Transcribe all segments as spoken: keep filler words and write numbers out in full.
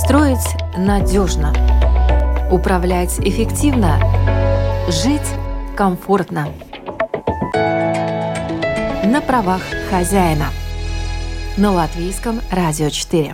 Строить надежно, управлять эффективно, жить комфортно. На правах хозяина. На Латвийском радио четыре.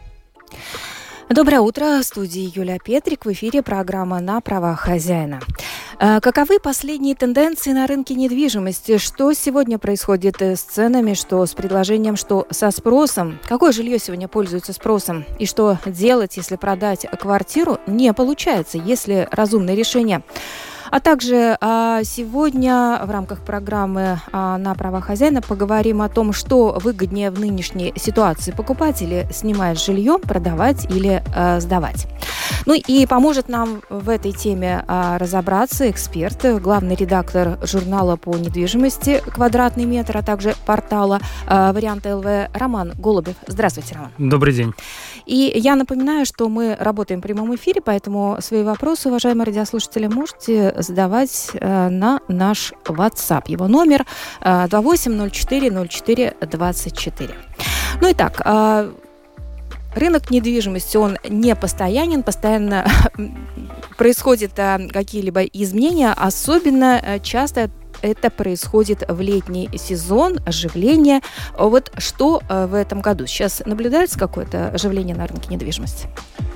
Доброе утро. В студии Юлия Петрик. В эфире программа «На правах хозяина». Каковы последние тенденции на рынке недвижимости? Что сегодня происходит с ценами, что с предложением, что со спросом? Какое жилье сегодня пользуется спросом? И что делать, если продать квартиру не получается, если разумное решение? А также а, сегодня в рамках программы а, «На правах хозяина» поговорим о том, что выгоднее в нынешней ситуации: покупать или снимать жилье, продавать или а, сдавать. Ну и поможет нам в этой теме а, разобраться эксперт, главный редактор журнала по недвижимости «Квадратный метр», а также портала а, «Вариант ЛВ» Роман Голубев. Здравствуйте, Роман. Добрый день. И я напоминаю, что мы работаем в прямом эфире, поэтому свои вопросы, уважаемые радиослушатели, можете задавать э, на наш WhatsApp. Его номер э, два восемь ноль четыре ноль четыре двадцать четыре. Ну и так, э, рынок недвижимости, он не постоянен, постоянно происходят э, какие-либо изменения, особенно э, часто это происходит в летний сезон, оживление. Вот что э, в этом году? Сейчас наблюдается какое-то оживление на рынке недвижимости?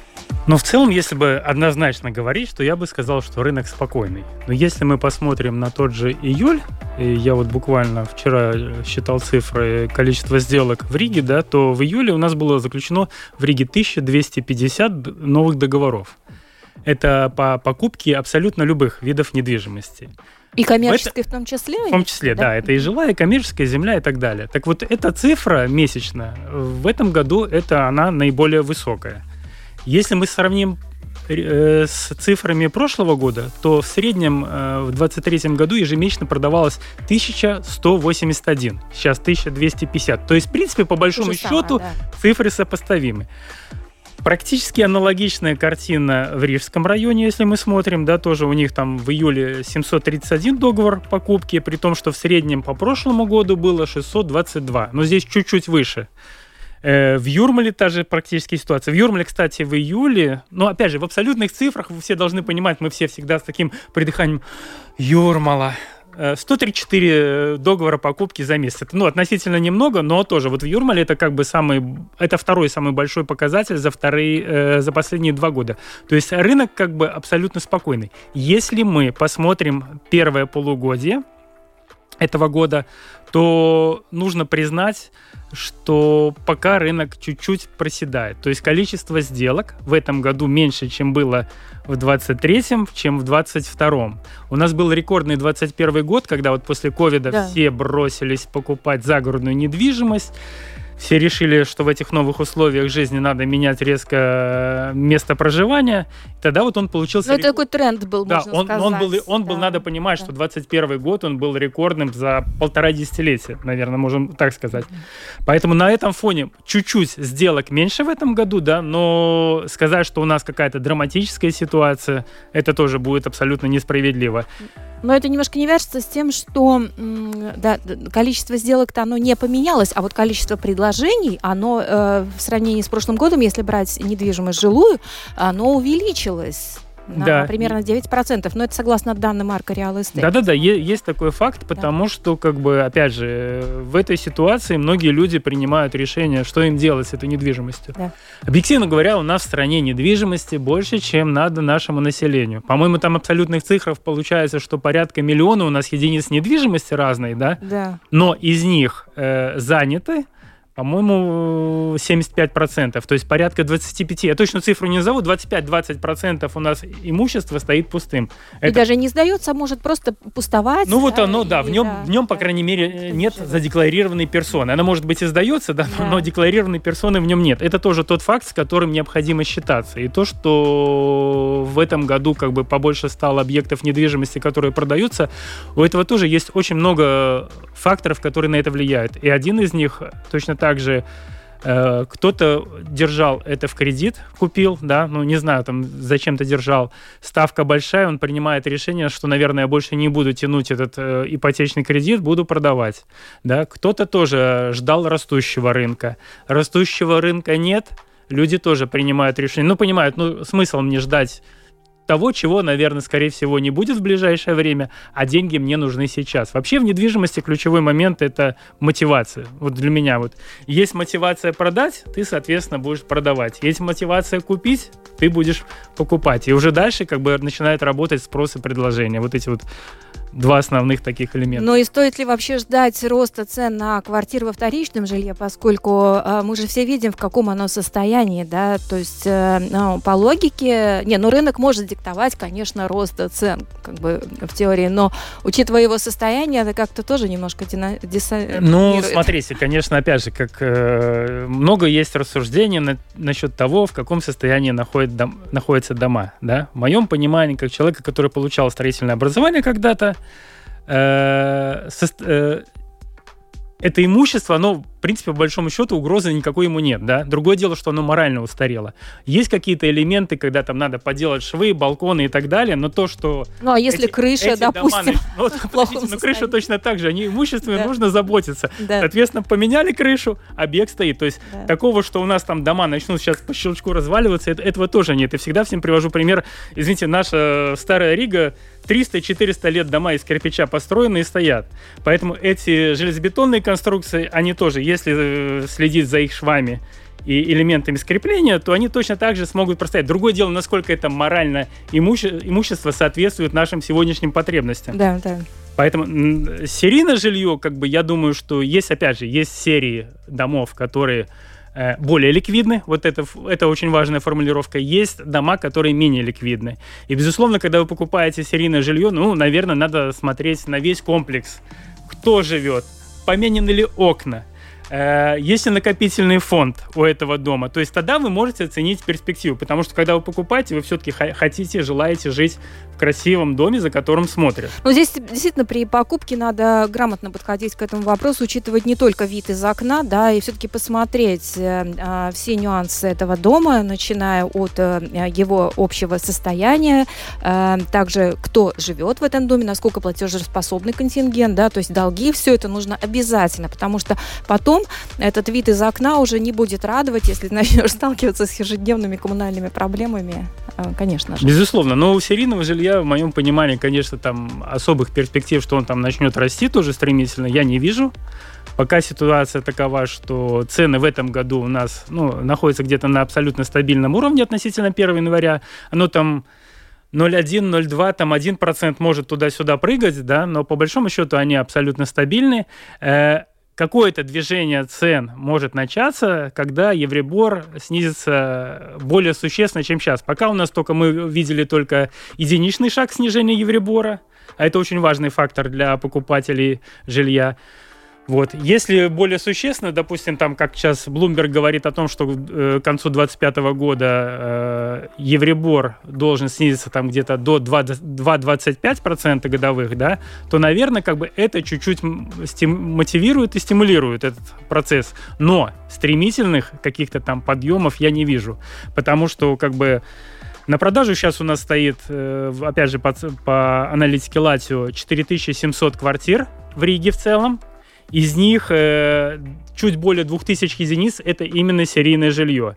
Но в целом, если бы однозначно говорить, то я бы сказал, что рынок спокойный. Но если мы посмотрим на тот же июль, и я вот буквально вчера считал цифры количества сделок в Риге, да, то в июле у нас было заключено в Риге тысяча двести пятьдесят новых договоров. Это по покупке абсолютно любых видов недвижимости. И коммерческой в, это, в том числе? В том числе, да? да. Это и жилая, и коммерческая, земля и так далее. Так вот, эта цифра месячно в этом году, это она наиболее высокая. Если мы сравним э, с цифрами прошлого года, то в среднем э, в двадцать третьем году ежемесячно продавалось тысяча сто восемьдесят один, сейчас тысяча двести пятьдесят. То есть, в принципе, по большому счету, самое, да. Цифры сопоставимы. Практически аналогичная картина в Рижском районе, если мы смотрим, да, тоже у них там в июле семьсот тридцать один договор покупки, при том, что в среднем по прошлому году было шестьсот двадцать два, но здесь чуть-чуть выше. В Юрмале та же практически ситуация. В Юрмале, кстати, в июле, но опять же, в абсолютных цифрах вы все должны понимать, мы все всегда с таким придыханием: Юрмала. сто тридцать четыре договора покупки за месяц. Это, ну, относительно немного, но тоже. Вот в Юрмале это как бы самый, это второй самый большой показатель за, вторые, э, за последние два года. То есть рынок как бы абсолютно спокойный. Если мы посмотрим первое полугодие этого года, то нужно признать, что пока рынок чуть-чуть проседает. То есть количество сделок в этом году меньше, чем было в двадцать третьем, чем в двадцать втором. У нас был рекордный двадцать первый год, когда вот после ковида да. все бросились покупать загородную недвижимость. Все решили, что в этих новых условиях жизни надо менять резко место проживания. Тогда вот он получился... Ну, это такой тренд был, да, можно он, сказать. Он был, он да. был, надо понимать, да. что двадцать первый год, он был рекордным за полтора десятилетия, наверное, можем так сказать. Mm-hmm. Поэтому на этом фоне чуть-чуть сделок меньше в этом году, да, но сказать, что у нас какая-то драматическая ситуация, это тоже будет абсолютно несправедливо. Но это немножко не вяжется с тем, что да, количество сделок-то оно не поменялось, а вот количество предложений, оно э, в сравнении с прошлым годом, если брать недвижимость жилую, оно увеличилось. На да. примерно девять процентов, но это согласно данным Арка Реал Эстейт. Да-да-да, есть такой факт, потому да. что, как бы, опять же, в этой ситуации многие люди принимают решение, что им делать с этой недвижимостью. Да. Объективно говоря, у нас в стране недвижимости больше, чем надо нашему населению. По-моему, там абсолютных цифр получается, что порядка миллиона у нас единиц недвижимости разные, да? Да. Но из них э, заняты, по-моему, семьдесят пять процентов, то есть порядка двадцать пять процентов. Я точно цифру не назову, двадцать пять - двадцать процентов у нас имущество стоит пустым. И это... даже не сдается, может просто пустовать. Ну да, вот оно, да, в нем, да, в нем, по да, крайней мере, нет задекларированной персоны. Она, может быть, и сдается, да, да. но декларированной персоны в нем нет. Это тоже тот факт, с которым необходимо считаться. И то, что в этом году как бы побольше стало объектов недвижимости, которые продаются, у этого тоже есть очень много факторов, которые на это влияют. И один из них точно так же э, кто-то держал это в кредит, купил, да, ну не знаю, там зачем-то держал. Ставка большая, он принимает решение, что, наверное, я больше не буду тянуть этот э, ипотечный кредит, буду продавать, да. Кто-то тоже ждал растущего рынка. Растущего рынка нет. люди тоже принимают решение. Ну, понимают, ну, смысл мне ждать того, чего, наверное, скорее всего, не будет в ближайшее время, а деньги мне нужны сейчас. Вообще в недвижимости ключевой момент – это мотивация. Вот для меня вот есть мотивация продать, ты, соответственно, будешь продавать. Есть мотивация купить, ты будешь покупать. И уже дальше как бы начинает работать спрос и предложение. Вот эти вот два основных таких элемента. Ну и стоит ли вообще ждать роста цен на квартиры во вторичном жилье, поскольку э, мы же все видим, в каком оно состоянии, да, то есть э, ну, по логике, не, ну рынок может диктовать, конечно, рост цен, как бы в теории, но учитывая его состояние, это как-то тоже немножко диссонирует. Ну, смотрите, конечно, опять же, как э, много есть рассуждений на, насчет того, в каком состоянии находит дом, находятся дома, да. В моем понимании, как человека, который получал строительное образование когда-то, Э, со, э, это имущество, оно, в принципе, по большому счету, угрозы никакой ему нет, да. Другое дело, что оно морально устарело. Есть какие-то элементы, когда там надо поделать швы, балконы и так далее, но то, что... Ну, а если эти, крыша, эти допустим, дома, ну, в плохом ну, крыша точно так же, они имущественные, да. Нужно заботиться. Да. Соответственно, поменяли крышу, объект стоит. То есть да. Такого, что у нас там дома начнут сейчас по щелчку разваливаться, это, этого тоже нет. И всегда всем привожу пример. Извините, наша старая Рига, триста-четыреста лет дома из кирпича построены и стоят. Поэтому эти железобетонные конструкции, они тоже, если следить за их швами и элементами скрепления, то они точно так же смогут простоять. Другое дело, насколько это морально имуще- имущество соответствует нашим сегодняшним потребностям. Да, да. Поэтому серийное жилье, как бы, я думаю, что есть, опять же, есть серии домов, которые э, более ликвидны. Вот это, это очень важная формулировка. Есть дома, которые менее ликвидны. И, безусловно, когда вы покупаете серийное жилье, ну, наверное, надо смотреть на весь комплекс. Кто живет? Поменены ли окна? Есть ли накопительный фонд у этого дома? То есть тогда вы можете оценить перспективу, потому что когда вы покупаете, вы все-таки хотите, желаете жить в красивом доме, за которым смотрят. Ну, здесь действительно при покупке надо грамотно подходить к этому вопросу, учитывать не только вид из окна, да, и все-таки посмотреть э, все нюансы этого дома, начиная от э, его общего состояния, э, также кто живет в этом доме, насколько платежеспособный контингент, да, то есть долги, все это нужно обязательно, потому что потом этот вид из окна уже не будет радовать, если начнешь сталкиваться с ежедневными коммунальными проблемами, конечно же. Безусловно, но у серийного жилья, в моем понимании, конечно, там особых перспектив, что он там начнет расти тоже стремительно, я не вижу. Пока ситуация такова, что цены в этом году у нас, ну, находятся где-то на абсолютно стабильном уровне относительно первого января. Оно там ноль целых один - ноль целых два, там один процент может туда-сюда прыгать, да, но по большому счету они абсолютно стабильны. Какое-то движение цен может начаться, когда Евробор снизится более существенно, чем сейчас. Пока у нас только мы видели только единичный шаг снижения Евробора, а это очень важный фактор для покупателей жилья. Вот. Если более существенно, допустим, там, как сейчас Bloomberg говорит о том, что э, к концу двадцать пятого года э, Евробор должен снизиться там где-то до два целых двадцать пять сотых процента годовых, да, то, наверное, как бы это чуть-чуть стим- мотивирует и стимулирует этот процесс. Но стремительных каких-то там подъемов я не вижу, потому что как бы на продажу сейчас у нас стоит, э, опять же, по, по аналитике Латио, четыре тысячи семьсот квартир в Риге в целом. Из них э, чуть более двух тысяч единиц – это именно серийное жилье.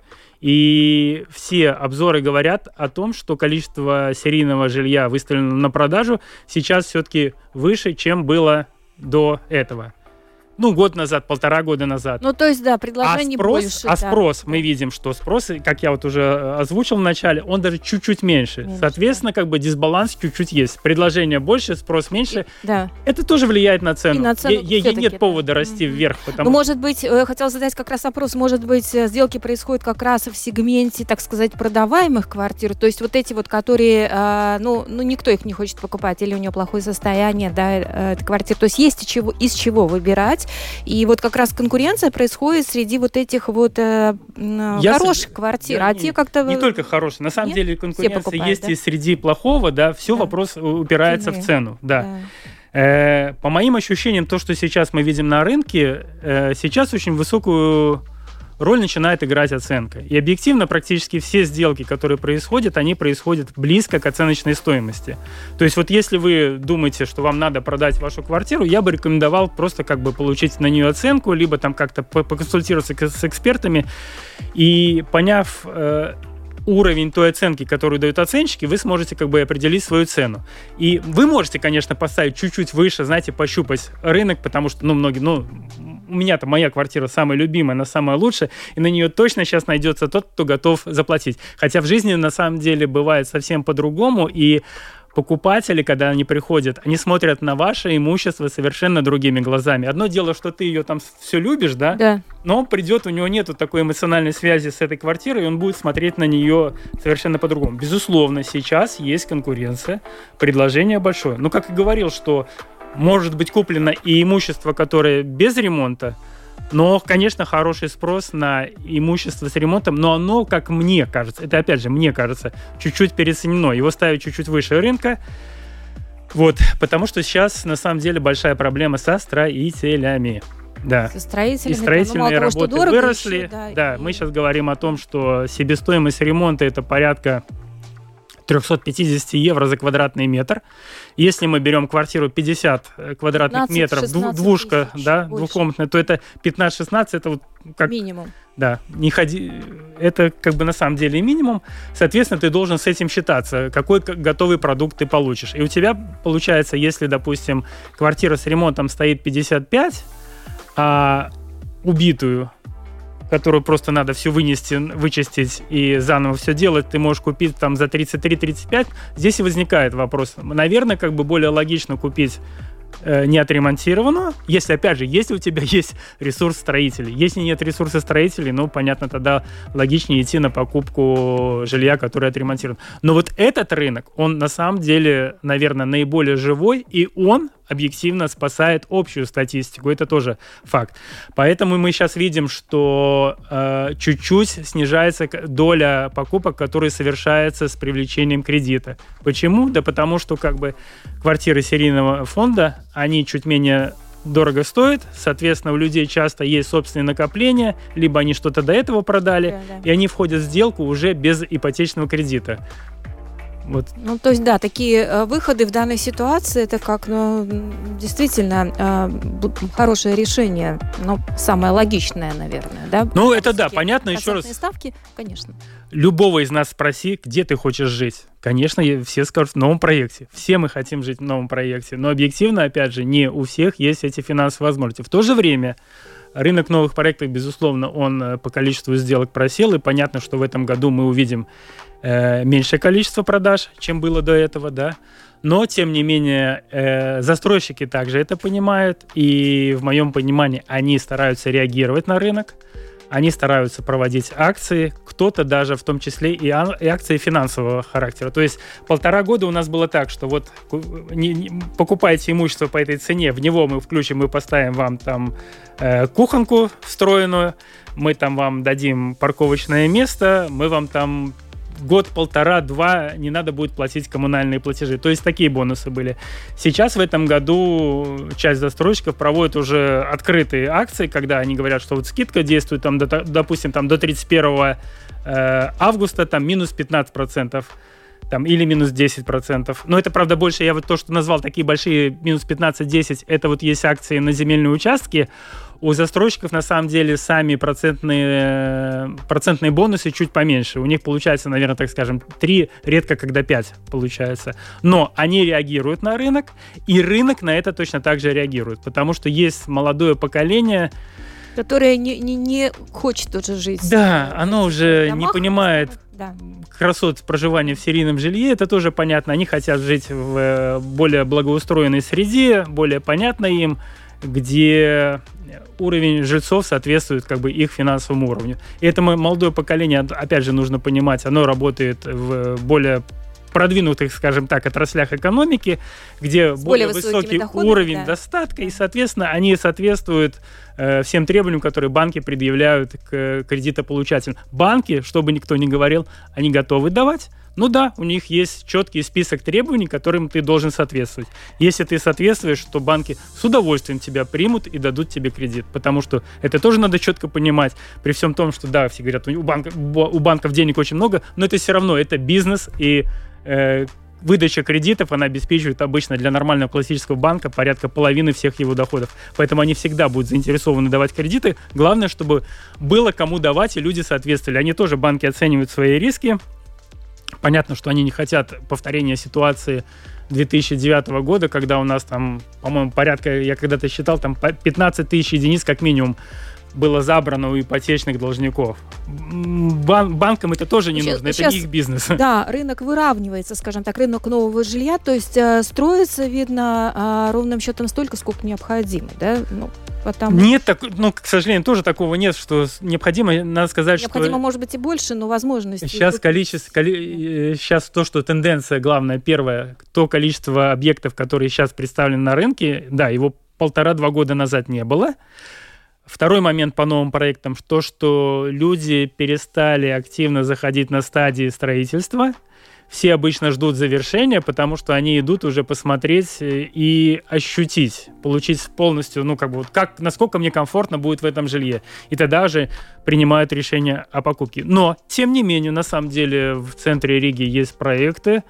И все обзоры говорят о том, что количество серийного жилья, выставленного на продажу, сейчас все-таки выше, чем было до этого. Ну, год назад, полтора года назад. Ну, то есть, да, предложений а спрос, больше. А да. спрос, мы видим, что спрос, как я вот уже озвучил в начале, он даже чуть-чуть меньше. меньше Соответственно, да. как бы дисбаланс чуть-чуть есть. Предложение больше, спрос меньше. И, да. Это тоже влияет на цену. И на цену Ей нет да. повода расти mm-hmm. вверх. Потому... Ну, может быть, я хотела задать как раз вопрос, может быть, сделки происходят как раз в сегменте, так сказать, продаваемых квартир, то есть вот эти вот, которые, э, ну, ну, никто их не хочет покупать, или у него плохое состояние, да, э, квартир, то есть есть из чего, из чего выбирать, и вот как раз конкуренция происходит среди вот этих вот э, хороших с... квартир, я, а не, те как-то... Не только хорошие, на самом Нет? деле конкуренция покупают, есть да? и среди плохого, да, все да. вопрос упирается Цены. в цену, да. да. Э, по моим ощущениям, то, что сейчас мы видим на рынке, э, сейчас очень высокую роль начинает играть оценка. И объективно практически все сделки, которые происходят, они происходят близко к оценочной стоимости. То есть вот если вы думаете, что вам надо продать вашу квартиру, я бы рекомендовал просто как бы получить на нее оценку, либо там как-то поконсультироваться с экспертами И поняв э, уровень той оценки, которую дают оценщики, вы сможете как бы определить свою цену. И вы можете, конечно, поставить чуть-чуть выше, знаете, пощупать рынок, потому что, ну, многие, ну, у меня-то моя квартира самая любимая, она самая лучшая, и на нее точно сейчас найдется тот, кто готов заплатить. Хотя в жизни на самом деле бывает совсем по-другому, и покупатели, когда они приходят, они смотрят на ваше имущество совершенно другими глазами. Одно дело, что ты ее там все любишь, да? Да. Но он придет, у него нету такой эмоциональной связи с этой квартирой, и он будет смотреть на нее совершенно по-другому. Безусловно, сейчас есть конкуренция, предложение большое. Но, как и говорил, что может быть куплено и имущество, которое без ремонта, но, конечно, хороший спрос на имущество с ремонтом, но оно, как мне кажется, это, опять же, мне кажется, чуть-чуть переоценено. Его ставят чуть-чуть выше рынка. Вот, потому что сейчас, на самом деле, большая проблема со строителями. Да. Со строителями. И строительные того, работы выросли. Еще, да, да, и... мы сейчас говорим о том, что себестоимость ремонта – это порядка триста пятьдесят евро за квадратный метр. Если мы берем квартиру пятьдесят квадратных метров, двушка, да, двухкомнатная, то это пятнадцать-шестнадцать, это вот как... Минимум. Да, не ходи... это как бы на самом деле минимум. Соответственно, ты должен с этим считаться, какой готовый продукт ты получишь. И у тебя получается, если, допустим, квартира с ремонтом стоит пятьдесят пять, а убитую, которую просто надо все вынести, вычистить и заново все делать, ты можешь купить там за тридцать три - тридцать пять. Здесь и возникает вопрос. Наверное, как бы более логично купить э, не отремонтированную, если, опять же, если у тебя есть ресурс строителей. Если нет ресурса строителей, ну, понятно, тогда логичнее идти на покупку жилья, которое отремонтировано. Но вот этот рынок, он на самом деле, наверное, наиболее живой, и он объективно спасает общую статистику. Это тоже факт. Поэтому мы сейчас видим, что э, чуть-чуть снижается доля покупок, которые совершаются с привлечением кредита. Почему? Да потому что как бы квартиры серийного фонда, они чуть менее дорого стоят, соответственно, у людей часто есть собственные накопления, либо они что-то до этого продали, да, да. и они входят в сделку уже без ипотечного кредита. Вот. Ну, то есть, да, такие э, выходы в данной ситуации, это как, ну, действительно э, хорошее решение, но самое логичное, наверное, да? Ну, это да, понятно, еще раз. Ставки, конечно. Любого из нас спроси, где ты хочешь жить. Конечно, все скажут в новом проекте. Все мы хотим жить в новом проекте, но объективно, опять же, не у всех есть эти финансовые возможности. В то же время рынок новых проектов, безусловно, он по количеству сделок просел, и понятно, что в этом году мы увидим э, меньшее количество продаж, чем было до этого, да. Но, тем не менее, э, застройщики также это понимают, и в моем понимании они стараются реагировать на рынок, они стараются проводить акции, кто-то даже в том числе и, а, и акции финансового характера. То есть полтора года у нас было так, что вот не, не, покупаете имущество по этой цене, в него мы включим, мы поставим вам там э, кухонку встроенную, мы там вам дадим парковочное место, мы вам там год, полтора, два не надо будет платить коммунальные платежи. То есть такие бонусы были. Сейчас в этом году часть застройщиков проводит уже открытые акции, когда они говорят, что вот скидка действует, там, до, допустим, там, до тридцать первого августа там, минус пятнадцать процентов. Там, или минус десять процентов. Но это, правда, больше, я вот то, что назвал, такие большие минус пятнадцать-десять, это вот есть акции на земельные участки. У застройщиков, на самом деле, сами процентные, процентные бонусы чуть поменьше. У них получается, наверное, так скажем, три, редко когда пять получается. Но они реагируют на рынок, и рынок на это точно так же реагирует. Потому что есть молодое поколение, которое не, не, не хочет уже жить. Да, оно уже домах, не понимает да. красот проживания в серийном жилье. Это тоже понятно. Они хотят жить в более благоустроенной среде, более понятной им, где уровень жильцов соответствует как бы их финансовому уровню. И это молодое поколение, опять же, нужно понимать, оно работает в более продвинутых, скажем так, отраслях экономики, где с более, более высокий доходами, уровень да. достатка, и, соответственно, они соответствуют э, всем требованиям, которые банки предъявляют к кредитополучателям. Банки, что бы никто ни говорил, они готовы давать. Ну да, у них есть четкий список требований, которым ты должен соответствовать. Если ты соответствуешь, то банки с удовольствием тебя примут и дадут тебе кредит. Потому что это тоже надо четко понимать. При всем том, что да, все говорят, у, банка, у банков денег очень много, но это все равно, это бизнес, и э, выдача кредитов, она обеспечивает обычно для нормального классического банка порядка половины всех его доходов. Поэтому они всегда будут заинтересованы давать кредиты. Главное, чтобы было кому давать, и люди соответствовали. Они тоже, банки, оценивают свои риски. Понятно, что они не хотят повторения ситуации две тысячи девятого года, когда у нас там, по-моему, порядка, я когда-то считал, там пятнадцать тысяч единиц как минимум было забрано у ипотечных должников. Бан- банкам это тоже не сейчас, нужно, это сейчас, не их бизнес. Да, рынок выравнивается, скажем так, рынок нового жилья, то есть э, строится, видно, э, ровным счетом столько, сколько необходимо, да? Ну, потому... Нет, так, ну, к сожалению, тоже такого нет, что необходимо, надо сказать, необходимо, что... Необходимо, может быть, и больше, но возможностей... Сейчас количество, коли... сейчас то, что тенденция главная, первое, то количество объектов, которые сейчас представлены на рынке, да, его полтора-два года назад не было. Второй момент по новым проектам, то, что люди перестали активно заходить на стадии строительства. Все обычно ждут завершения, потому что они идут уже посмотреть и ощутить, получить полностью, ну, как бы, вот как, насколько мне комфортно будет в этом жилье. И тогда же принимают решение о покупке. Но, тем не менее, на самом деле, в центре Риги есть проекты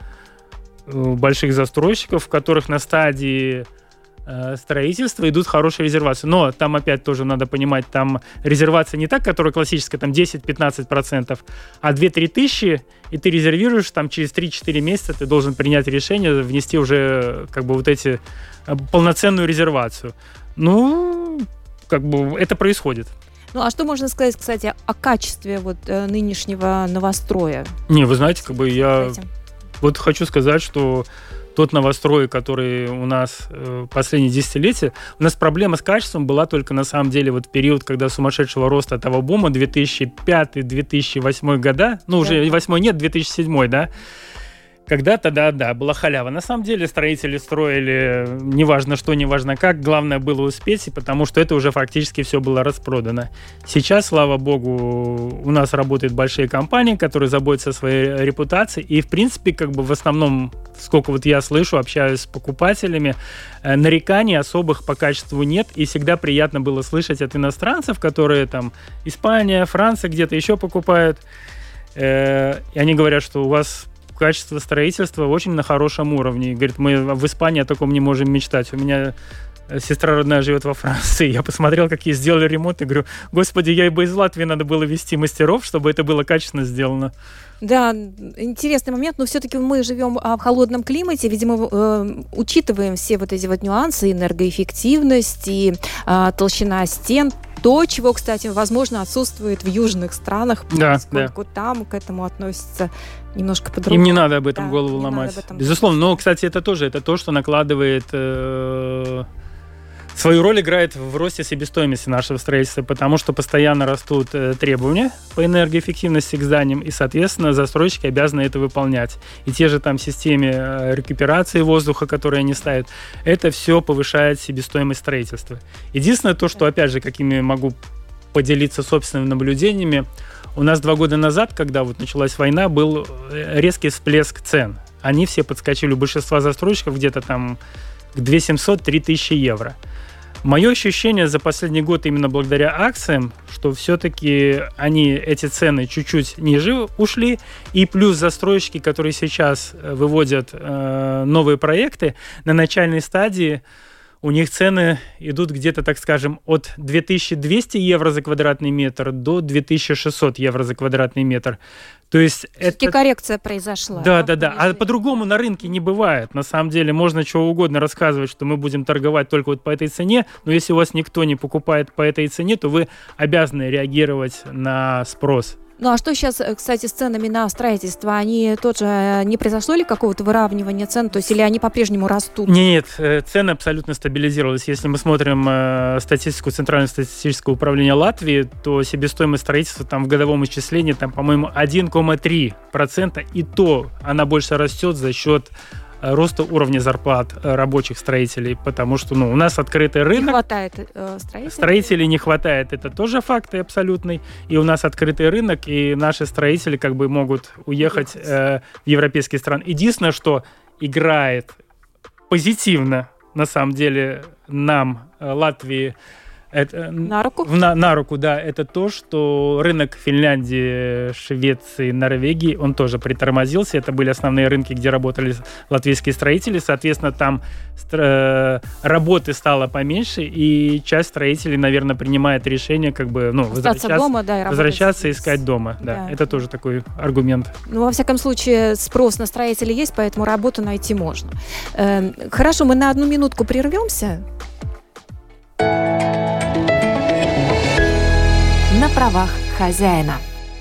больших застройщиков, в которых на стадии строительства идут хорошие резервации. Но там опять тоже надо понимать, там резервация не так, которая классическая, там десять-пятнадцать процентов, а две-три тысячи, и ты резервируешь, там через три-четыре месяца ты должен принять решение, внести уже как бы вот эти полноценную резервацию. Ну, как бы это происходит. Ну, а что можно сказать, кстати, о качестве вот э, нынешнего новостроя? Не, вы знаете, как бы я вот хочу сказать, что тот новострой, который у нас э, последние десятилетия, у нас проблема с качеством была только на самом деле вот в период, когда сумасшедшего роста того бума две тысячи пятый - две тысячи восьмой года, ну уже восьмой нет, две тысячи седьмой, да, когда-то, да, да, была халява. На самом деле строители строили неважно что, неважно как, главное было успеть, потому что это уже фактически все было распродано. Сейчас, слава богу, у нас работают большие компании, которые заботятся о своей репутации, и, в принципе, как бы в основном, сколько вот я слышу, общаюсь с покупателями, нареканий особых по качеству нет, и всегда приятно было слышать от иностранцев, которые там Испания, Франция где-то еще покупают, и они говорят, что у вас качество строительства очень на хорошем уровне. И говорит, мы в Испании о таком не можем мечтать. У меня сестра родная живет во Франции. Я посмотрел, какие сделали ремонт, и говорю, господи, я и бы из Латвии надо было вести мастеров, чтобы это было качественно сделано. Да, интересный момент, но все-таки мы живем в холодном климате, видимо, э, учитываем все вот эти вот нюансы, энергоэффективность и э, толщина стен, то, чего, кстати, возможно, отсутствует в южных странах, да, поскольку да. там к этому относятся немножко по-другому. Им не надо об этом да, голову ломать. Этом Безусловно, но, кстати, это тоже, это то, что накладывает... Э- Свою роль играет в росте себестоимости нашего строительства, потому что постоянно растут э, требования по энергоэффективности к зданиям, и, соответственно, застройщики обязаны это выполнять. И те же там системы э, рекуперации воздуха, которые они ставят, это все повышает себестоимость строительства. Единственное то, что, опять же, какими могу поделиться собственными наблюдениями, у нас два года назад, когда вот началась война, был резкий всплеск цен. Они все подскочили, у большинства застройщиков где-то там к две тысячи семьсот - три тысячи евро. Мое ощущение за последний год именно благодаря акциям, что все-таки они, эти цены чуть-чуть ниже ушли, и плюс застройщики, которые сейчас выводят э, новые проекты, на начальной стадии у них цены идут где-то, так скажем, от две тысячи двести евро за квадратный метр до две тысячи шестьсот евро за квадратный метр. То есть это... коррекция произошла. Да, да, да. А по-другому на рынке не бывает. На самом деле можно чего угодно рассказывать, что мы будем торговать только вот по этой цене, но если у вас никто не покупает по этой цене, то вы обязаны реагировать на спрос. Ну а что сейчас, кстати, с ценами на строительство? Они тоже не произошло ли какого-то выравнивания цен? То есть или они по-прежнему растут? Нет, цены абсолютно стабилизировались. Если мы смотрим э, статистику Центрального статистического управления Латвии, то себестоимость строительства там в годовом исчислении, там, по-моему, один целых три десятых процента, и то она больше растет за счет роста уровня зарплат рабочих строителей, потому что ну, у нас открытый рынок. Не хватает э, строителей. Строителей не хватает, это тоже факт абсолютный. И у нас открытый рынок, и наши строители как бы могут уехать э, в европейские страны. Единственное, что играет позитивно, на самом деле, нам, Латвии, Это, на руку? На, на руку, да. Это то, что рынок Финляндии, Швеции, Норвегии, он тоже притормозился. Это были основные рынки, где работали латвийские строители. Соответственно, там стро- работы стало поменьше, и часть строителей, наверное, принимает решение как бы, ну, возвращаться, дома, да, и возвращаться и искать дома. Да. Да. Это тоже такой аргумент. Ну, во всяком случае, спрос на строителей есть, поэтому работу найти можно. Э, хорошо, мы на одну минутку прервемся. На правах хозяина.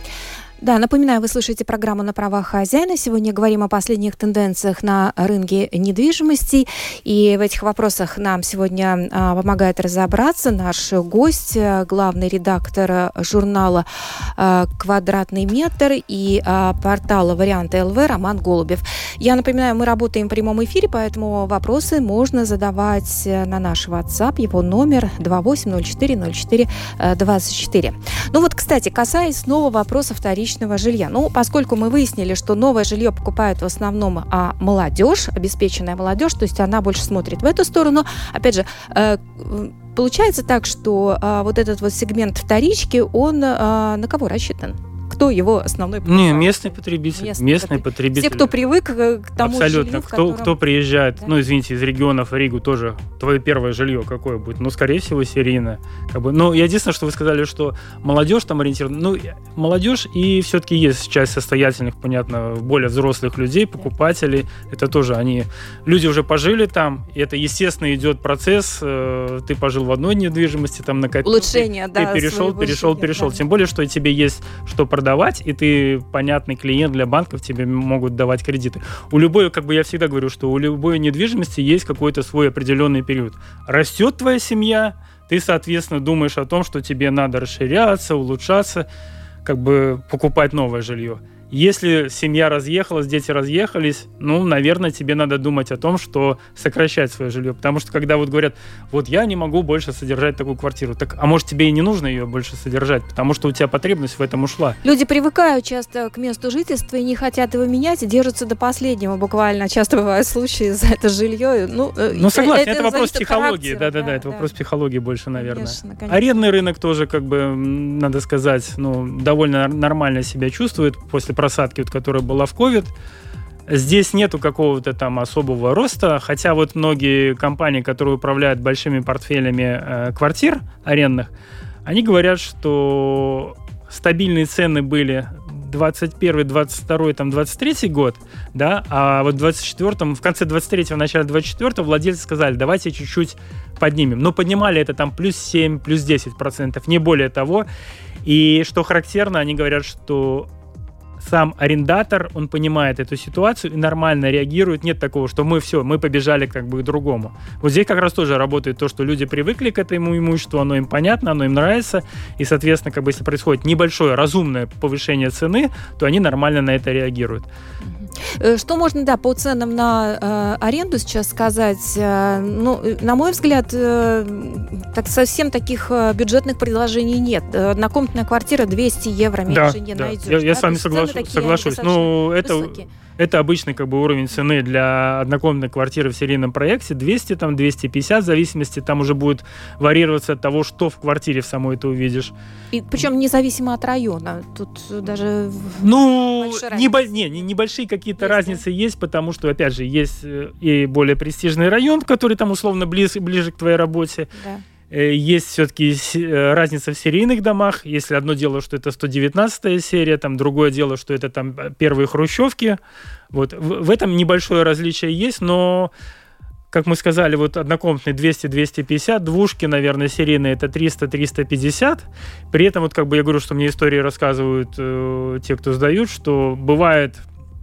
Да, напоминаю, вы слушаете программу «На правах хозяина». Сегодня говорим о последних тенденциях на рынке недвижимости. И в этих вопросах нам сегодня а, помогает разобраться наш гость, главный редактор журнала а, «Квадратный метр» и а, портала «Варианты ЛВ» Роман Голубев. Я напоминаю, мы работаем в прямом эфире, поэтому вопросы можно задавать на наш WhatsApp. Его номер два восемь ноль четыре ноль четыре двадцать четыре. Ну вот, кстати, касаясь снова вопроса вторичного жилья. Ну, поскольку мы выяснили, что новое жилье покупают в основном а, молодежь, обеспеченная молодежь, то есть она больше смотрит в эту сторону. Опять же, э, получается так, что э, вот этот вот сегмент вторички, он э, на кого рассчитан? Кто его основной покупатель? Не, местный потребитель. Местный, местный потреб... потребитель. Все, кто привык к тому Абсолютно. жилью, в кто, котором... кто приезжает, да? ну, извините, из регионов в Ригу тоже, твое первое жилье какое будет? Ну, скорее всего, серийное. Как бы, ну, единственное, что вы сказали, что молодежь там ориентирована. Ну, молодежь и все-таки есть часть состоятельных, понятно, более взрослых людей, покупателей. Это тоже они... Люди уже пожили там, и это, естественно, идет процесс. Ты пожил в одной недвижимости, там накопил. Улучшение, ты, да, ты перешел, перешел, жилья, перешел. да. Тем более, что тебе есть что продавать, и ты понятный клиент для банков, тебе могут давать кредиты. У любой, как бы я всегда говорю, что у любой недвижимости есть какой-то свой определенный период. Растет твоя семья, ты, соответственно, думаешь о том, что тебе надо расширяться, улучшаться, как бы покупать новое жилье. Если семья разъехалась, дети разъехались, ну, наверное, тебе надо думать о том, что сокращать свое жилье. Потому что когда вот говорят, вот я не могу больше содержать такую квартиру, так, а может тебе и не нужно ее больше содержать, потому что у тебя потребность в этом ушла. Люди привыкают часто к месту жительства и не хотят его менять, и держатся до последнего буквально. Часто бывают случаи за это жилье. Ну, ну согласен, это, это вопрос психологии. психологии. Да-да-да, да, это да. вопрос психологии больше, наверное. Конечно, конечно. Арендный рынок тоже, как бы, надо сказать, ну, довольно нормально себя чувствует после просадки, вот, которая была в ковид. Здесь нету какого-то там особого роста, хотя вот многие компании, которые управляют большими портфелями э, квартир арендных, они говорят, что стабильные цены были двадцать первый, двадцать второй, там, двадцать третий год, да, а вот в двадцать четвёртом, в конце двадцать третьего, в начале двадцать четвёртого владельцы сказали, давайте чуть-чуть поднимем. Но поднимали это там плюс семь, плюс десять процентов, не более того. И что характерно, они говорят, что сам арендатор, он понимает эту ситуацию и нормально реагирует. Нет такого, что мы все, мы побежали как бы к другому. Вот здесь как раз тоже работает то, что люди привыкли к этому имуществу, оно им понятно, оно им нравится, и, соответственно, как бы если происходит небольшое разумное повышение цены, то они нормально на это реагируют. Что можно, да, по ценам на э, аренду сейчас сказать? Э, ну, на мой взгляд, э, так совсем таких э, бюджетных предложений нет. Однокомнатная квартира двести евро меньше да, не да. найдешь. Я, я да? с вами соглашу, такие, соглашусь. Ну, это, это обычный как бы уровень цены для однокомнатной квартиры в серийном проекте. двести, там, двести пятьдесят, в зависимости, там уже будет варьироваться от того, что в квартире в самой ты увидишь. И, причем независимо от района. Тут даже ну, небо, не, не, небольшие какие-то есть, разницы да? есть, потому что, опять же, есть и более престижный район, который там условно близ, ближе к твоей работе. Да. Есть все-таки разница в серийных домах. Если одно дело, что это сто девятнадцатая серия, там другое дело, что это там первые хрущевки. Вот. В, в этом небольшое различие есть, но, как мы сказали, вот однокомнатные двести - двести пятьдесят, двушки, наверное, серийные это триста - триста пятьдесят. При этом, вот как бы я говорю, что мне истории рассказывают э, те, кто сдают, что бывает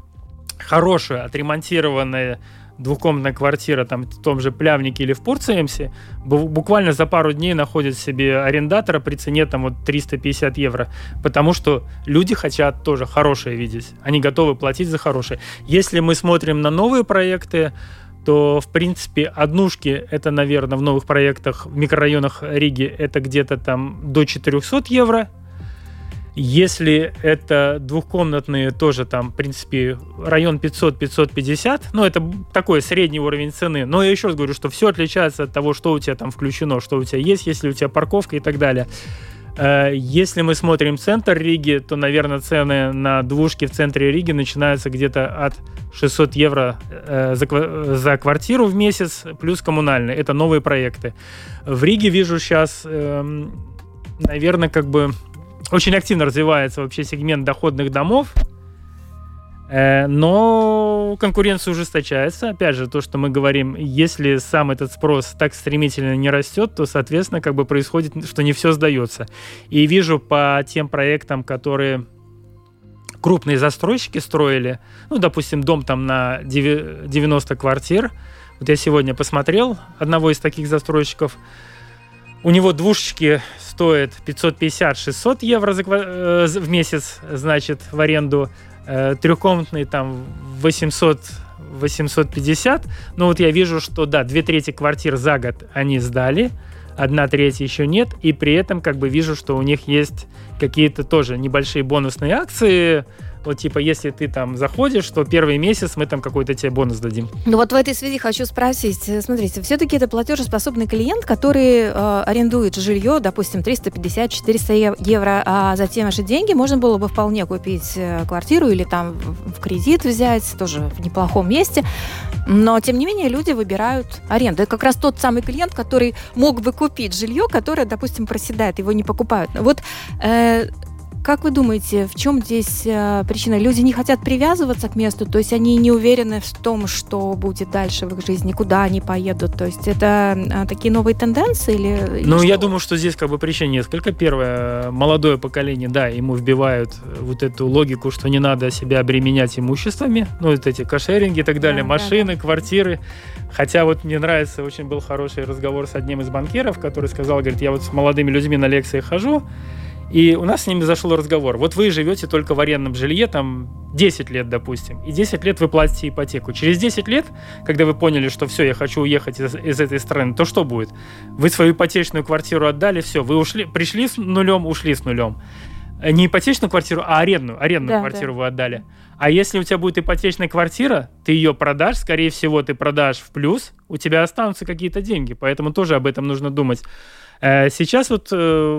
хорошая, отремонтированная двухкомнатная квартира там, в том же Плявнике или в Пурцеемсе, буквально за пару дней находят себе арендатора при цене там, вот, триста пятьдесят евро, потому что люди хотят тоже хорошее видеть, они готовы платить за хорошее. Если мы смотрим на новые проекты, то, в принципе, однушки, это, наверное, в новых проектах в микрорайонах Риги, это где-то там до четыреста евро. Если это двухкомнатные, тоже там, в принципе, район пятьсот - пятьсот пятьдесят, ну, это такой средний уровень цены. Но я еще раз говорю, что все отличается от того, что у тебя там включено, что у тебя есть, если у тебя парковка и так далее. Если мы смотрим центр Риги, то, наверное, цены на двушки в центре Риги начинаются где-то от шестьсот евро за, за квартиру в месяц, плюс коммунальные. Это новые проекты. В Риге вижу сейчас, наверное, как бы очень активно развивается вообще сегмент доходных домов, но конкуренция ужесточается. Опять же, то, что мы говорим, если сам этот спрос так стремительно не растет, то, соответственно, как бы происходит, что не все сдается. И вижу по тем проектам, которые крупные застройщики строили, ну, допустим, дом там на девяносто квартир. Вот я сегодня посмотрел одного из таких застройщиков. У него двушечки стоят пятьсот пятьдесят - шестьсот евро за, э, в месяц, значит, в аренду. Э, трехкомнатные там восемьсот - восемьсот пятьдесят. Но вот я вижу, что да, две трети квартир за год они сдали, одна треть еще нет. И при этом как бы вижу, что у них есть какие-то тоже небольшие бонусные акции. Вот типа, если ты там заходишь, то первый месяц мы там какой-то тебе бонус дадим. Ну вот в этой связи хочу спросить. Смотрите, все-таки это платежеспособный клиент, который э, арендует жилье, допустим, триста пятьдесят - четыреста евро, а за те же деньги можно было бы вполне купить квартиру или там в кредит взять, тоже в неплохом месте. Но, тем не менее, люди выбирают аренду. Это как раз тот самый клиент, который мог бы купить жилье, которое, допустим, проседает, его не покупают. Вот э, как вы думаете, в чем здесь э, причина? Люди не хотят привязываться к месту, то есть они не уверены в том, что будет дальше в их жизни, куда они поедут. То есть это э, такие новые тенденции или? Ну, или я что? думаю, что здесь как бы причин несколько. Первое, молодое поколение, да, ему вбивают вот эту логику, что не надо себя обременять имуществами, ну, вот эти кошеринги и так далее, да, машины, да. квартиры. Хотя вот мне нравится, очень был хороший разговор с одним из банкиров, который сказал, говорит, я вот с молодыми людьми на лекции хожу, и у нас с ними зашел разговор. Вот вы живете только в арендном жилье, там, десять лет, допустим, и десять лет вы платите ипотеку. Через десять лет, когда вы поняли, что все, я хочу уехать из, из этой страны, то что будет? Вы свою ипотечную квартиру отдали, все, вы ушли, пришли с нулем, ушли с нулем. Не ипотечную квартиру, а арендную, арендную да, квартиру да. вы отдали. А если у тебя будет ипотечная квартира, ты ее продашь, скорее всего, ты продашь в плюс, у тебя останутся какие-то деньги, поэтому тоже об этом нужно думать. Сейчас вот...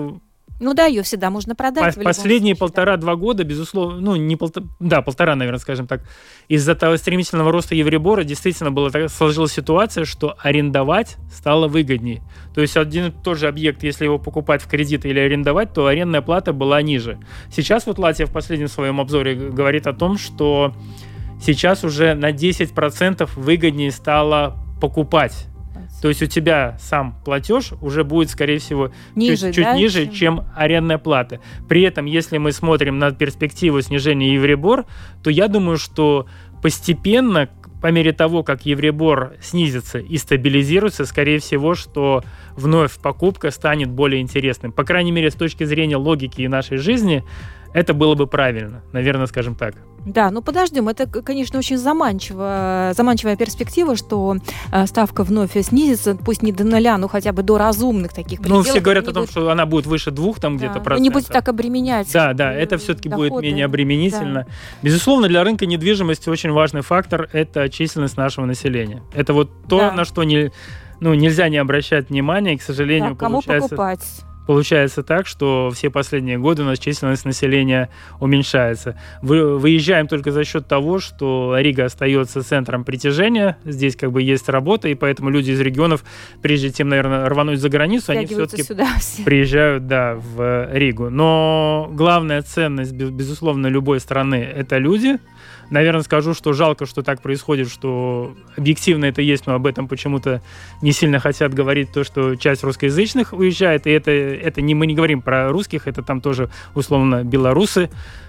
Ну да, ее всегда можно продать. По- последние полтора-два года, безусловно, ну не полтора, да, полтора, наверное, скажем так, из-за того стремительного роста евробора действительно была так, сложилась ситуация, что арендовать стало выгоднее. То есть один и тот же объект, если его покупать в кредит или арендовать, то арендная плата была ниже. Сейчас вот Латвия в последнем своем обзоре говорит о том, что сейчас уже на десять процентов выгоднее стало покупать. То есть у тебя сам платеж уже будет, скорее всего, ниже, чуть, чуть да? ниже, чем... чем арендная плата. При этом, если мы смотрим на перспективу снижения евробор, то я думаю, что постепенно, по мере того, как евробор снизится и стабилизируется, скорее всего, что вновь покупка станет более интересной. По крайней мере, с точки зрения логики и нашей жизни, это было бы правильно, наверное, скажем так. Да, ну подождем, это, конечно, очень заманчиво, заманчивая перспектива, что э, ставка вновь снизится, пусть не до нуля, но хотя бы до разумных таких пределов. Ну, все говорят о том, будет... что она будет выше двух, там да. где-то процентов. Не будет так обременять. Да, да, это все-таки доходы. Будет менее обременительно. Да. Безусловно, для рынка недвижимости очень важный фактор – это численность нашего населения. Это вот то, да. на что не, ну, нельзя не обращать внимания, и, к сожалению, да, кому получается... покупать? Получается так, что все последние годы у нас численность населения уменьшается. Вы, выезжаем только за счет того, что Рига остается центром притяжения. Здесь как бы есть работа, и поэтому люди из регионов, прежде чем, наверное, рвануть за границу, они все-таки все. приезжают да, в Ригу. Но главная ценность, безусловно, любой страны – это люди. Наверное, скажу, что жалко, что так происходит, что объективно это есть, но об этом почему-то не сильно хотят говорить, то, что часть русскоязычных уезжает, и это, это не, мы не говорим про русских, это там тоже, условно, белорусы.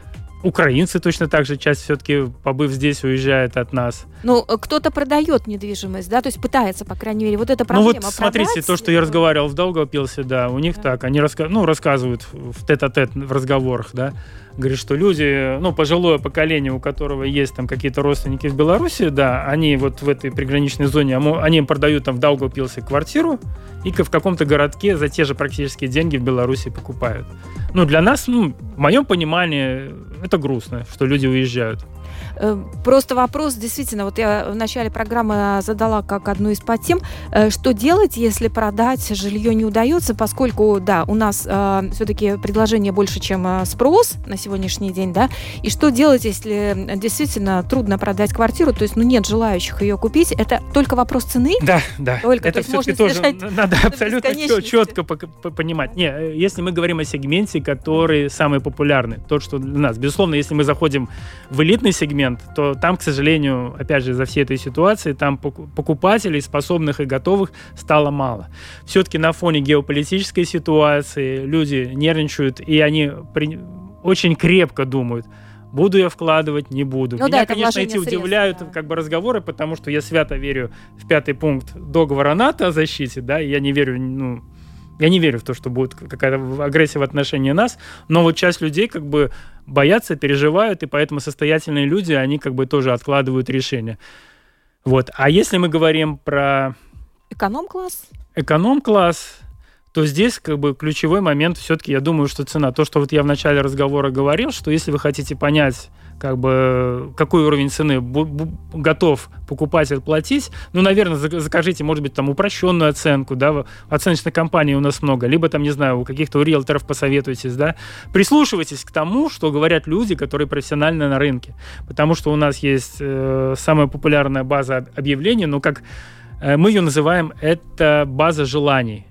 Украинцы точно так же, часть все-таки, побыв здесь, уезжает от нас. Ну, кто-то продает недвижимость, да, то есть пытается, по крайней мере, вот эта проблема. Ну вот смотрите, продать... то, что я разговаривал в Даугавпилсе, да, у них да. так, они раска... ну, рассказывают в тет-а-тет в разговорах, да, говорят, что люди, ну, пожилое поколение, у которого есть там какие-то родственники в Беларуси, да, они вот в этой приграничной зоне, они продают там в Даугавпилсе квартиру и в каком-то городке за те же практически деньги в Беларуси покупают. Ну, для нас, ну, в моем понимании, это грустно, что люди уезжают. Просто вопрос, действительно, вот я в начале программы задала как одну из подтем, что делать, если продать жилье не удается, поскольку, да, у нас э, все-таки предложение больше, чем спрос на сегодняшний день, да, и что делать, если действительно трудно продать квартиру, то есть, ну, нет желающих ее купить, это только вопрос цены? Да, да, только, это то все-таки тоже надо абсолютно четко понимать. Не, если мы говорим о сегменте, который самый популярный, тот, что для нас, безусловно, если мы заходим в элитный сегмент, то там, к сожалению, опять же, из-за всей этой ситуации, там покупателей, способных и готовых, стало мало. Все-таки на фоне геополитической ситуации люди нервничают, и они при... очень крепко думают, буду я вкладывать, не буду. Ну, Меня, да, конечно, эти средств, удивляют да. как бы разговоры, потому что я свято верю в пятый пункт договора НАТО о защите, да, и я не верю, ну, я не верю в то, что будет какая-то агрессия в отношении нас, но вот часть людей как бы боятся, переживают, и поэтому состоятельные люди, они как бы тоже откладывают решения. Вот. А если мы говорим про... Эконом-класс? Эконом-класс, то здесь как бы ключевой момент все-таки, я думаю, что цена. То, что вот я в начале разговора говорил, что если вы хотите понять, как бы, какой уровень цены бу- бу- готов покупатель платить, ну, наверное, закажите, может быть, там упрощенную оценку, да, оценочной компании у нас много, либо там, не знаю, у каких-то у риэлторов посоветуйтесь, да, прислушивайтесь к тому, что говорят люди, которые профессионально на рынке, потому что у нас есть э, самая популярная база объявлений, ну, как э, мы ее называем, это база желаний.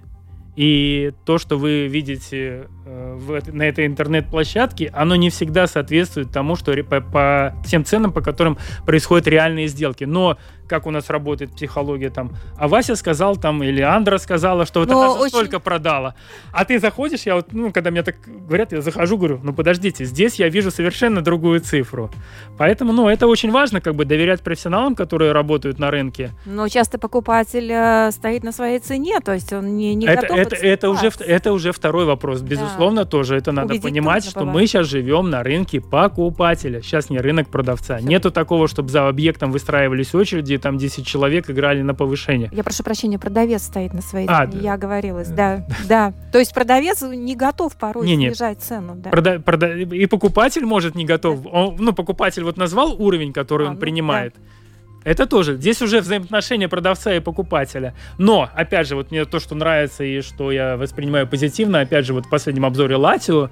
И то, что вы видите э, в, на этой интернет-площадке, оно не всегда соответствует тому, что по, по тем ценам, по которым происходят реальные сделки. Но как у нас работает психология, там, а Вася сказал, там, или Андра сказала, что вот она за очень... столько продала. А ты заходишь, я вот, ну, когда мне так говорят, я захожу, говорю, ну, подождите, здесь я вижу совершенно другую цифру. Поэтому, ну, это очень важно, как бы, доверять профессионалам, которые работают на рынке. Но часто покупатель э, стоит на своей цене, то есть он не, не это, готов это, это, уже, это уже второй вопрос. Безусловно, да. тоже это надо Убедить понимать, что бывает. Мы сейчас живем на рынке покупателя. Сейчас не рынок продавца. Все. Нету такого, чтобы за объектом выстраивались очереди, там десять человек играли на повышение. Я прошу прощения, продавец стоит на своей а, цене, я оговорилась, да, да. То есть продавец не готов порой не, снижать не. цену. Да. Прода- прода- и покупатель может не готов. Да. Он, ну, покупатель вот назвал уровень, который а, он ну, принимает. Да. Это тоже. Здесь уже взаимоотношения продавца и покупателя. Но, опять же, вот мне то, что нравится и что я воспринимаю позитивно, опять же, вот в последнем обзоре Латио,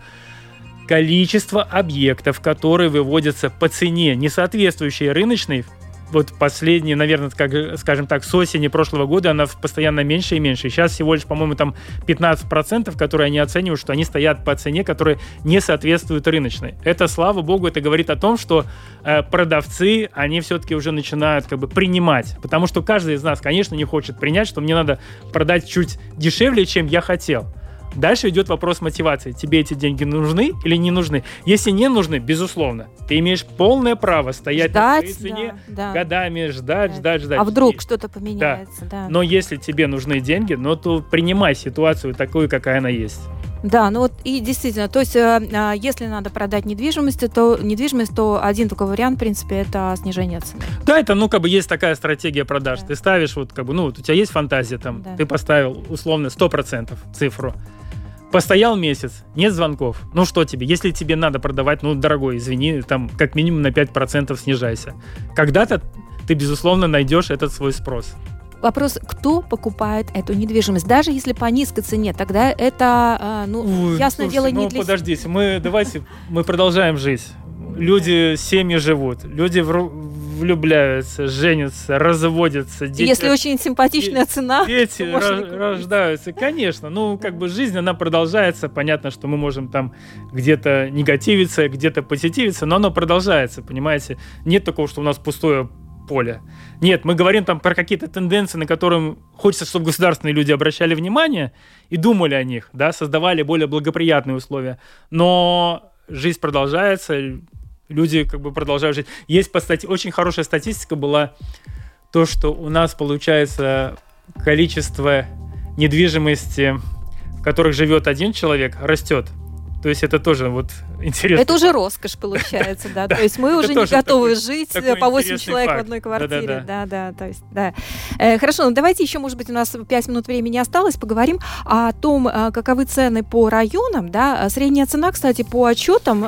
количество объектов, которые выводятся по цене, не соответствующей рыночной, вот последние, наверное, как, скажем так, с осени прошлого года она постоянно меньше и меньше. Сейчас всего лишь, по-моему, там пятнадцать процентов, которые они оценивают, что они стоят по цене, которая не соответствует рыночной. Это, слава богу, это говорит о том, что э, продавцы, они все-таки уже начинают как бы принимать. Потому что каждый из нас, конечно, не хочет принять, что мне надо продать чуть дешевле, чем я хотел. Дальше идет вопрос мотивации. Тебе эти деньги нужны или не нужны? Если не нужны, безусловно, ты имеешь полное право стоять ждать, на своей цене да, годами, ждать, да. ждать, ждать. А вдруг И, что-то поменяется, да. да. Но если тебе нужны деньги, ну, то принимай ситуацию такую, какая она есть. Да, ну вот и действительно, то есть э, если надо продать недвижимость, то недвижимость, то один только вариант, в принципе, это снижение цены. Да, это, ну, как бы есть такая стратегия продаж. Да. Ты ставишь, вот, как бы, ну, вот у тебя есть фантазия, там, да. ты поставил, условно, сто процентов цифру. Постоял месяц, нет звонков. Ну что тебе? Если тебе надо продавать, ну, дорогой, извини, там как минимум на пять процентов снижайся. Когда-то ты, безусловно, найдешь этот свой спрос. Вопрос, кто покупает эту недвижимость? Даже если по низкой цене, тогда это, ну, Ой, ясное слушайте, дело, не ну, для... подождите, мы, давайте, мы продолжаем жить. Люди, семьи живут, люди влюбляются, женятся, разводятся. Дети, Если очень симпатичная де- цена, дети ра- рождаются. Конечно, ну, как бы жизнь, она продолжается. Понятно, что мы можем там где-то негативиться, где-то позитивиться, но оно продолжается, понимаете? Нет такого, что у нас пустое поле. Нет, мы говорим там про какие-то тенденции, на которые хочется, чтобы государственные люди обращали внимание и думали о них, да, создавали более благоприятные условия. Но жизнь продолжается, люди как бы продолжают жить. Есть, кстати, очень хорошая статистика была, то, что у нас, получается, количество недвижимости, в которых живет один человек, растет. То есть это тоже вот интересно. Это уже роскошь получается, да. То есть мы уже не готовы жить по восемь человек в одной квартире. Да, да, то есть, да. Хорошо, ну давайте еще, может быть, у нас пять минут времени осталось, поговорим о том, каковы цены по районам, да. Средняя цена, кстати, по отчетам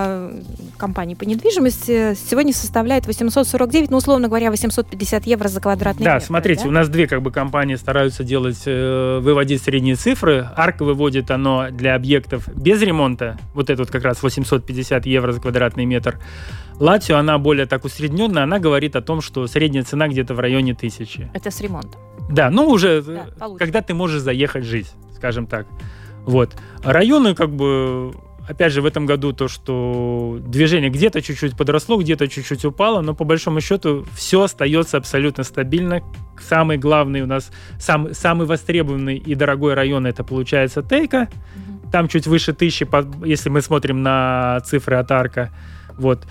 компании по недвижимости сегодня составляет восемьсот сорок девять, ну, условно говоря, восемьсот пятьдесят евро за квадратный да, метр. Смотрите, да, у нас две как бы компании стараются делать, выводить средние цифры. Арка выводит оно для объектов без ремонта, вот это вот как раз восемьсот пятьдесят евро за квадратный метр. Латио, она более так усредненная, она говорит о том, что средняя цена где-то в районе тысячи. Это с ремонтом. Да, ну уже, да, когда ты можешь заехать жить, скажем так. Вот. Районы как бы... Опять же, в этом году то, что движение где-то чуть-чуть подросло, где-то чуть-чуть упало, но по большому счету все остается абсолютно стабильно. Самый главный у нас, сам, самый востребованный и дорогой район, это получается Тейка. Mm-hmm. Там чуть выше тысячи, если мы смотрим на цифры от Арка. Вот.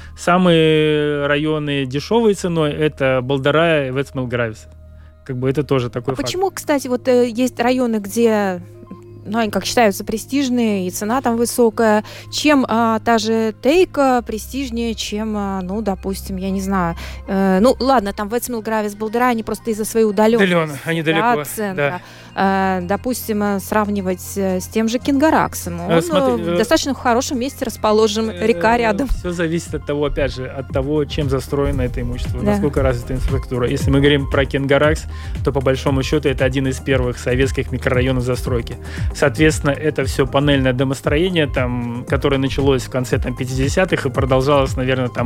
Самые районы дешевой ценой это Болдерая и Ветсмилгравис. Как бы это тоже такой а факт. Почему, кстати, вот э, есть районы, где... ну, они, как считаются, престижные, и цена там высокая, чем а, та же Тейка престижнее, чем, а, ну, допустим, я не знаю, э, ну, ладно, там Ветсмилгравис, Болдерая, они просто из-за своей удаленности. Удаленно, они далеко, да, центра. Да. Э, допустим, сравнивать с тем же Кингараксом. Он э, смотри, в достаточно хорошем месте расположен, э, река рядом. Все зависит от того, опять же, от того, чем застроено это имущество, да. Насколько развита инфраструктура. Если мы говорим про Кингаракс, то, по большому счету, это один из первых советских микрорайонов застройки. Соответственно, это все панельное домостроение, там, которое началось в конце там, пятидесятых и продолжалось, наверное, там,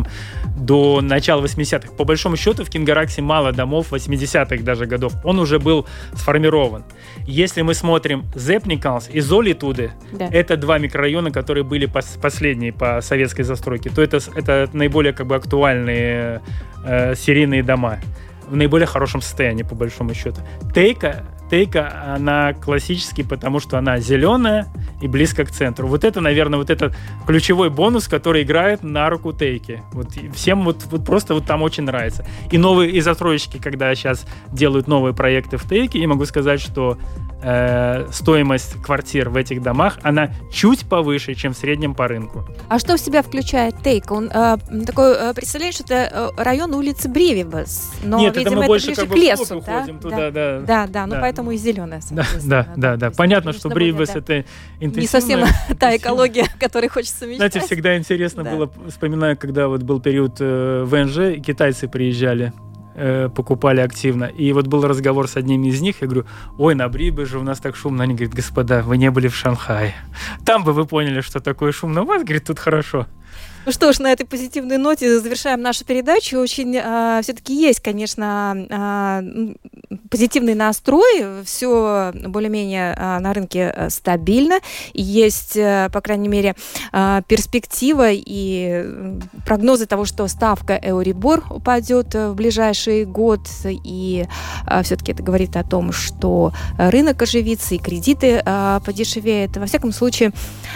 до начала восьмидесятых. По большому счету, в Кингараксе мало домов восьмидесятых даже годов. Он уже был сформирован. Если мы смотрим Зепникалс и Золитуде, да. Это два микрорайона, которые были пос- последние по советской застройке, то это, это наиболее как бы актуальные э, серийные дома в наиболее хорошем состоянии, по большому счету. Тейка Тейка, она классический, потому что она зеленая и близко к центру. Вот это, наверное, вот этот ключевой бонус, который играет на руку Тейки. Вот всем вот, вот просто вот там очень нравится. И новые и застройщики, когда сейчас делают новые проекты в Тейке, я могу сказать, что э, стоимость квартир в этих домах, она чуть повыше, чем в среднем по рынку. А что в себя включает Тейка? Он э, такой, э, представляешь, это район улицы Бревибас, но, Нет, видимо, это, мы это больше ближе как бы к лесу, да? Уходим туда, да. Да, да, да, ну да. Поэтому и зеленая, соответственно. Да, да, да, да. Понятно, что Бревибас да. это интенсивно. Не совсем та экология, о которой хочется мечтать. Знаете, всегда интересно да. было, вспоминаю, когда вот был период э, ВНЖ, китайцы приезжали, э, покупали активно, и вот был разговор с одним из них, я говорю, ой, на Брибеже у нас так шумно. Они говорят, господа, вы не были в Шанхае. Там бы вы поняли, что такое шумно. У вас, говорит, тут хорошо. Ну что ж, на этой позитивной ноте завершаем нашу передачу. Очень э, все-таки есть, конечно, э, позитивный настрой. Все более-менее э, на рынке э, стабильно. Есть, э, по крайней мере, э, перспектива и прогнозы того, что ставка Euribor упадет в ближайший год. И э, все-таки это говорит о том, что рынок оживится и кредиты э, подешевеют. Во всяком случае,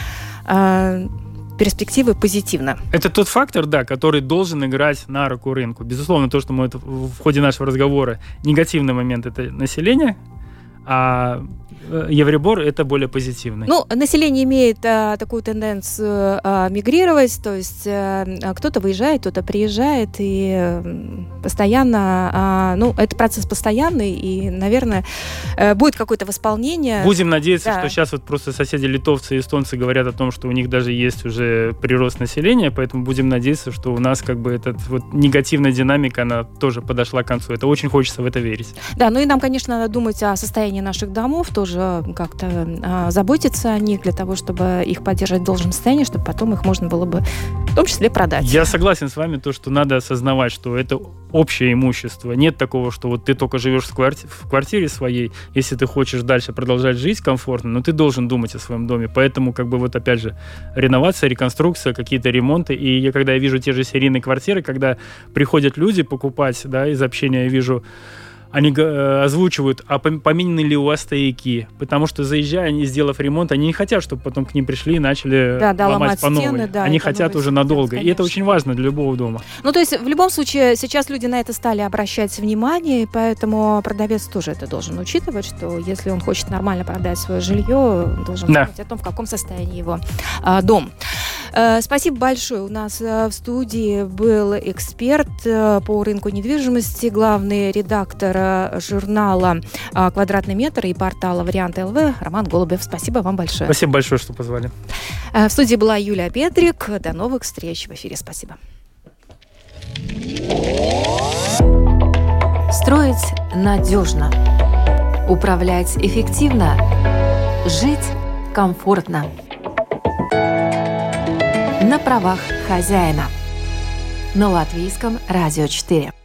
э, перспективы позитивно. Это тот фактор, да, который должен играть на руку рынку. Безусловно, то, что мы это в ходе нашего разговора, негативный момент — это население, а Евробор — это более позитивный. Ну, население имеет а, такую тенденцию а, мигрировать, то есть а, кто-то выезжает, кто-то приезжает, и а, постоянно, а, ну, это процесс постоянный, и, наверное, а, будет какое-то восполнение. Будем надеяться, да. что сейчас вот просто соседи литовцы и эстонцы говорят о том, что у них даже есть уже прирост населения, поэтому будем надеяться, что у нас как бы эта вот негативная динамика, она тоже подошла к концу. Это очень хочется в это верить. Да, ну и нам, конечно, надо думать о состоянии наших домов, тоже как-то а, заботиться о них для того, чтобы их поддержать в должном состоянии, чтобы потом их можно было бы в том числе продать. Я согласен с вами, то, что надо осознавать, что это общее имущество. Нет такого, что вот ты только живешь в квартире, в квартире своей, если ты хочешь дальше продолжать жить комфортно, но ты должен думать о своем доме. Поэтому, как бы вот опять же, реновация, реконструкция, какие-то ремонты. И я, когда я вижу те же серийные квартиры, когда приходят люди покупать, да, из общения я вижу они э, озвучивают, а поменены ли у вас стояки, потому что, заезжая, они, сделав ремонт, они не хотят, чтобы потом к ним пришли и начали да, да, ломать, ломать по новой. стены, да, они хотят уже надолго, и это очень важно для любого дома. Ну, то есть, в любом случае, сейчас люди на это стали обращать внимание, и поэтому продавец тоже это должен учитывать, что если он хочет нормально продать свое жилье, он должен да. знать о том, в каком состоянии его а, дом. А, спасибо большое. У нас а, в студии был эксперт а, по рынку недвижимости, главный редактор а, журнала а, «Квадратный метр» и портала «Вариант ЛВ» Роман Голубев. Спасибо вам большое. Спасибо большое, что позвали. А, в студии была Юлия Петрик. До новых встреч в эфире. Спасибо. Строить надежно. Управлять эффективно. Жить комфортно. На правах хозяина. На Латвийском радио четыре.